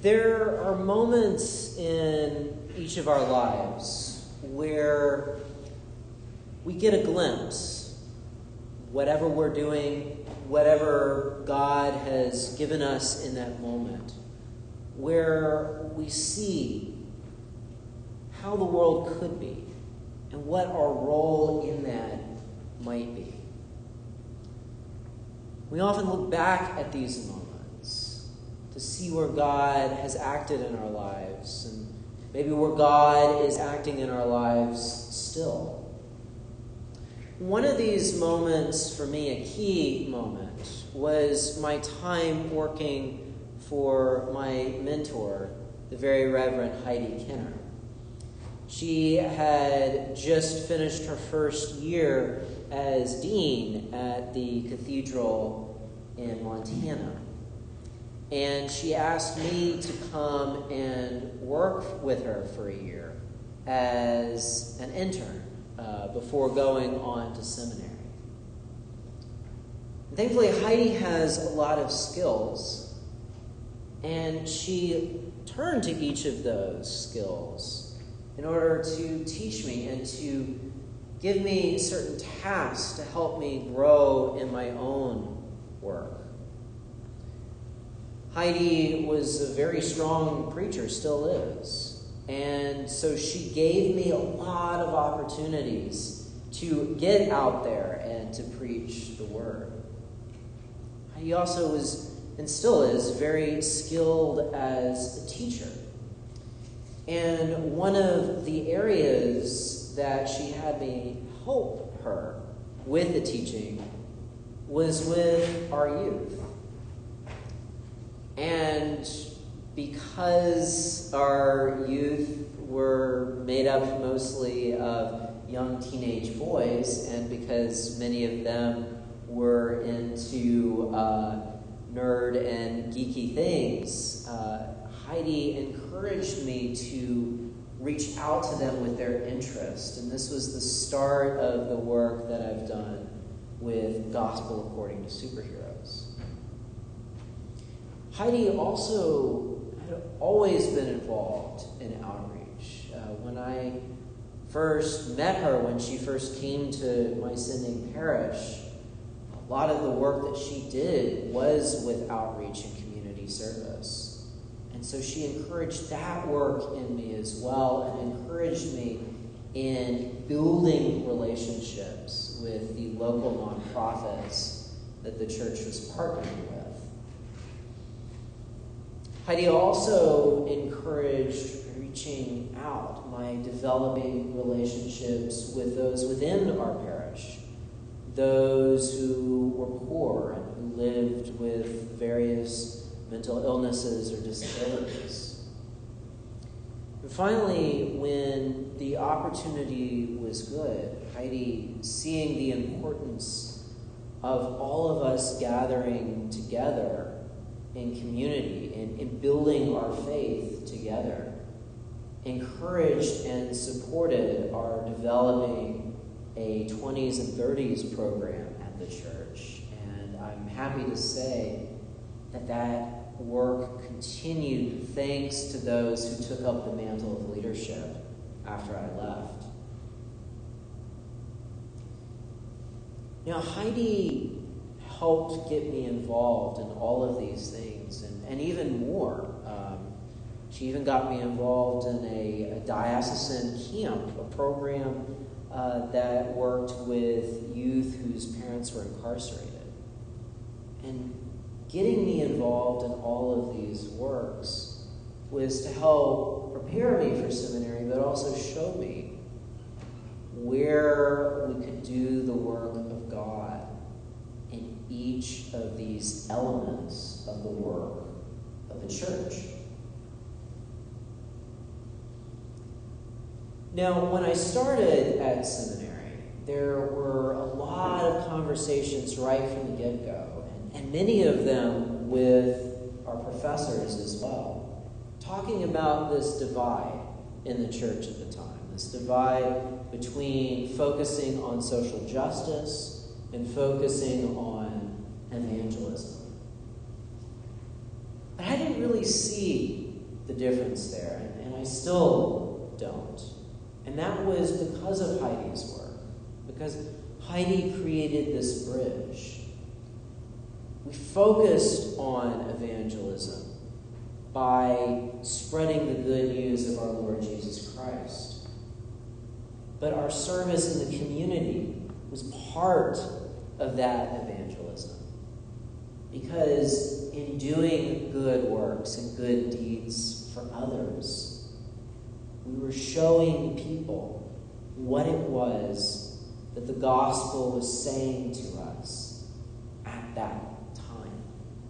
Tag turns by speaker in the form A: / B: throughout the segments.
A: There are moments in each of our lives where we get a glimpse, whatever we're doing, whatever God has given us in that moment, where we see how the world could be and what our role in that might be. We often look back at these moments to see where God has acted in our lives, and maybe where God is acting in our lives still. One of these moments, for me, a key moment, was my time working for my mentor, the very Reverend Heidi Kenner. She had just finished her first year as dean at the cathedral in Montana. And she asked me to come and work with her for a year as an intern before going on to seminary. And thankfully, Heidi has a lot of skills, and she turned to each of those skills in order to teach me and to give me certain tasks to help me grow in my own work. Heidi was a very strong preacher, still is. And so she gave me a lot of opportunities to get out there and to preach the word. Heidi also was, and still is, very skilled as a teacher. And one of the areas that she had me help her with the teaching was with our youth. And because our youth were made up mostly of young teenage boys, and because many of them were into nerd and geeky things, Heidi encouraged me to reach out to them with their interest. And this was the start of the work that I've done with Gospel According to Superheroes. Heidi also had always been involved in outreach. When I first met her, when she first came to my sending parish, a lot of the work that she did was with outreach and community service. And so she encouraged that work in me as well, and encouraged me in building relationships with the local nonprofits that the church was partnering with. Heidi also encouraged reaching out, my developing relationships with those within our parish, those who were poor and who lived with various mental illnesses or disabilities. And finally, when the opportunity was good, Heidi, seeing the importance of all of us gathering together in community and in building our faith together, encouraged and supported our developing a 20s and 30s program at the church. And I'm happy to say that that work continued thanks to those who took up the mantle of leadership after I left. Now, Heidi helped get me involved in all of these things and even more. She even got me involved in a diocesan camp, a program that worked with youth whose parents were incarcerated. And getting me involved in all of these works was to help prepare me for seminary, but also show me where we could do the work of God in each of these elements of the work of the church. Now, when I started at seminary, there were a lot of conversations right from the get-go, and many of them with our professors as well, talking about this divide in the church at the time, this divide between focusing on social justice and focusing on evangelism. But I didn't really see the difference there, and I still don't. And that was because of Heidi's work, because Heidi created this bridge. We focused on evangelism by spreading the good news of our Lord Jesus Christ. But our service in the community was part of that evangelism. Because in doing good works and good deeds for others, we were showing people what it was that the gospel was saying to us at that time.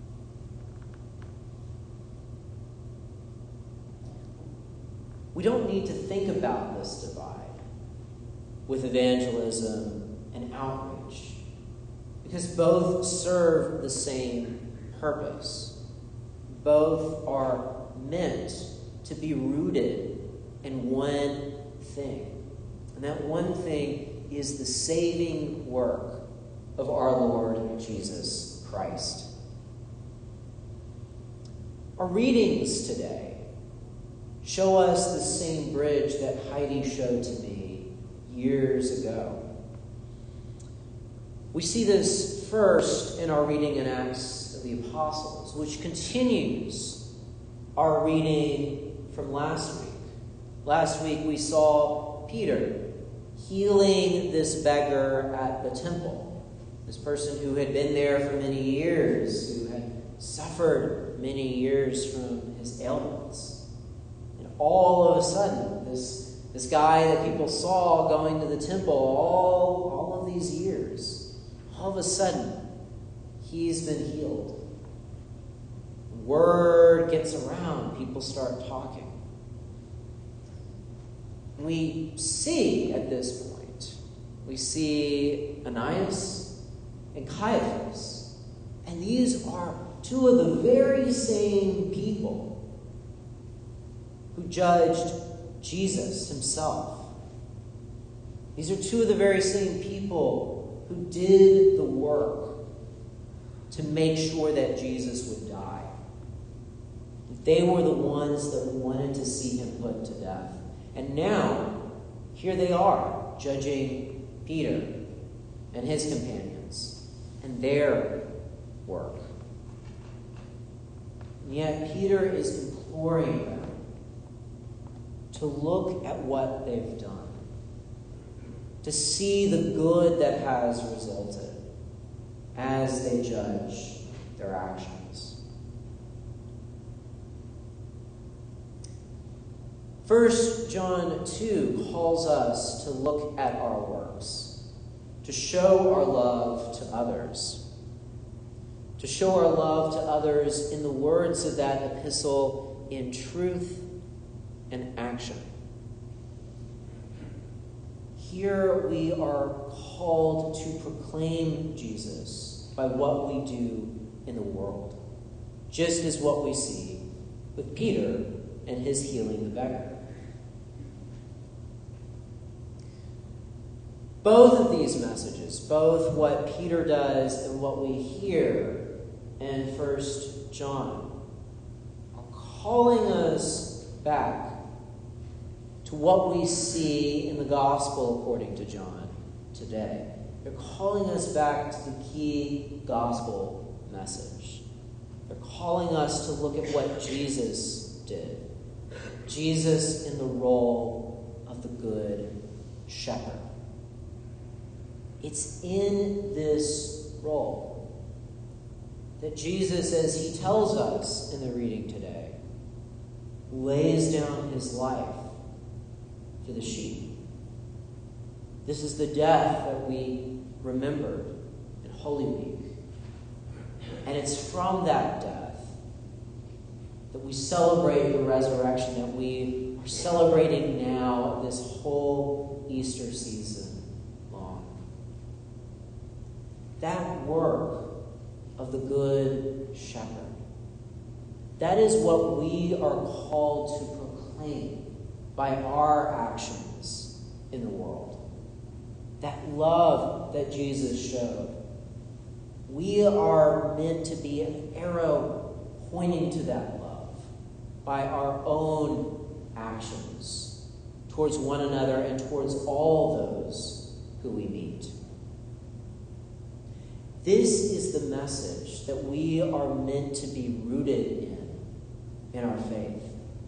A: We don't need to think about this divide with evangelism and outreach, because both serve the same purpose. Both are meant to be rooted in one thing. And that one thing is the saving work of our Lord Jesus Christ. Our readings today show us the same bridge that Heidi showed to me years ago. We see this first in our reading in Acts of the Apostles, which continues our reading from last week. Last week we saw Peter healing this beggar at the temple, this person who had been there for many years, who had suffered many years from his ailments. And all of a sudden, this guy that people saw going to the temple all of these years, all of a sudden, he's been healed. Word gets around. People start talking. We see at this point, we see Ananias and Caiaphas. And these are two of the very same people who judged Jesus himself. These are two of the very same people who did the work to make sure that Jesus would die. They were the ones that wanted to see him put to death. And now, here they are, judging Peter and his companions and their work. And yet, Peter is imploring them to look at what they've done, to see the good that has resulted as they judge their actions. 1 John 2 calls us to look at our works, to show our love to others, to show our love to others in the words of that epistle, in truth and action. Here we are called to proclaim Jesus by what we do in the world, just as what we see with Peter and his healing the beggar. Both of these messages, both what Peter does and what we hear in 1 John, are calling us back to what we see in the gospel according to John today. They're calling us back to the key gospel message. They're calling us to look at what Jesus did. Jesus in the role of the good shepherd. It's in this role that Jesus, as he tells us in the reading today, lays down his life for the sheep. This is the death that we remembered in Holy Week. And it's from that death that we celebrate the resurrection, that we are celebrating now this whole Easter season long. That work of the Good Shepherd, that is what we are called to proclaim by our actions in the world. That love that Jesus showed. We are meant to be an arrow pointing to that love, by our own actions towards one another and towards all those who we meet. This is the message that we are meant to be rooted in our faith.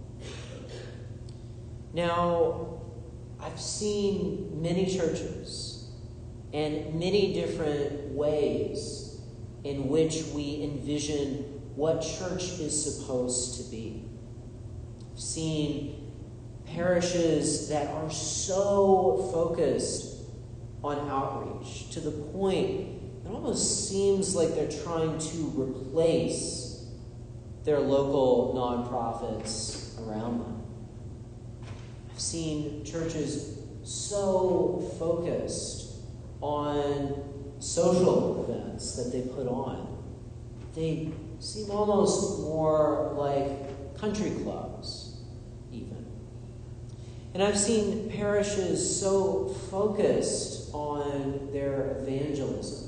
A: Now, I've seen many churches and many different ways in which we envision what church is supposed to be. I've seen parishes that are so focused on outreach to the point it almost seems like they're trying to replace their local nonprofits around them. I've seen churches so focused on social events that they put on. They seem almost more like country clubs, even. And I've seen parishes so focused on their evangelism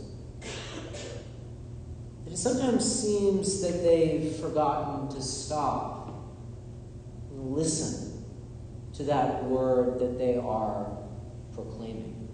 A: that it sometimes seems that they've forgotten to stop and listen to that word that they are proclaiming.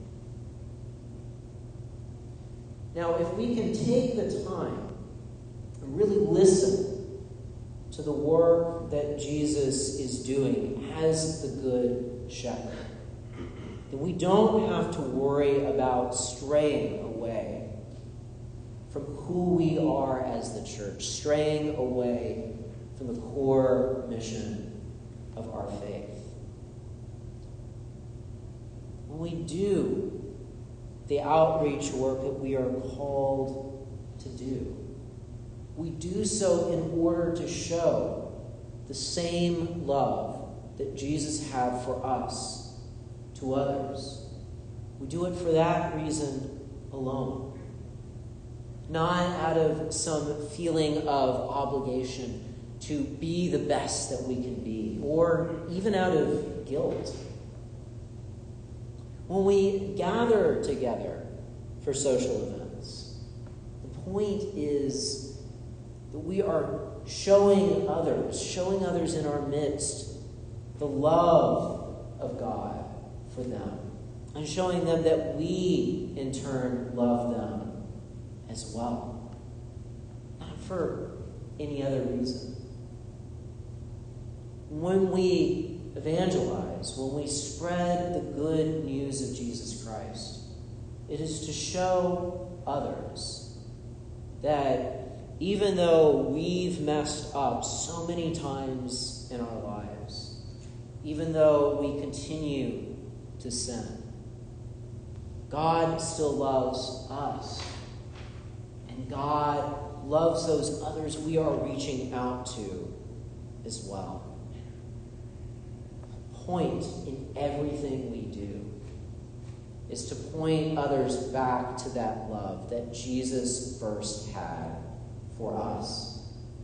A: Now, if we can take the time and really listen to the work that Jesus is doing as the Good Shepherd, then we don't have to worry about straying away from who we are as the church, straying away from the core mission of our faith. When we do the outreach work that we are called to do, we do so in order to show the same love that Jesus had for us to others. We do it for that reason alone. Not out of some feeling of obligation to be the best that we can be, or even out of guilt. When we gather together for social events, the point is that we are showing others in our midst the love of God for them, and showing them that we, in turn, love them as well. Not for any other reason. When we evangelize, when we spread the good news of Jesus Christ, it is to show others that even though we've messed up so many times in our lives, even though we continue to sin, God still loves us. And God loves those others we are reaching out to as well. The point in everything we do is to point others back to that love that Jesus first had for us.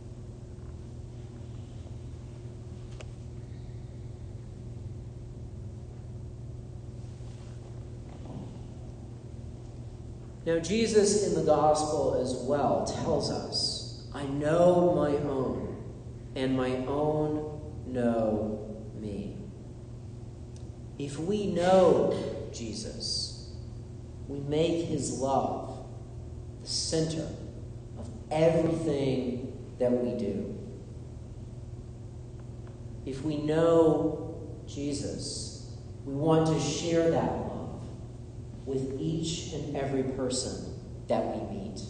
A: Now, Jesus in the gospel as well tells us, I know my own, and my own know me. If we know Jesus, we make his love the center of everything that we do. If we know Jesus, we want to share that love with each and every person that we meet.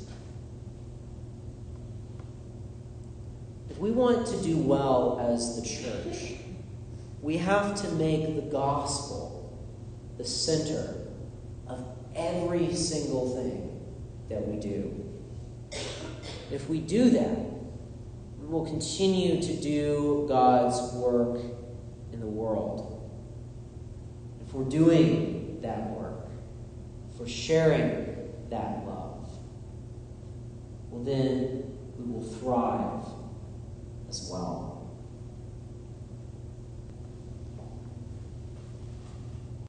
A: If we want to do well as the church, we have to make the gospel the center of every single thing that we do. If we do that, we will continue to do God's work in the world. If we're doing that work, if we're sharing that love, well then we will thrive as well.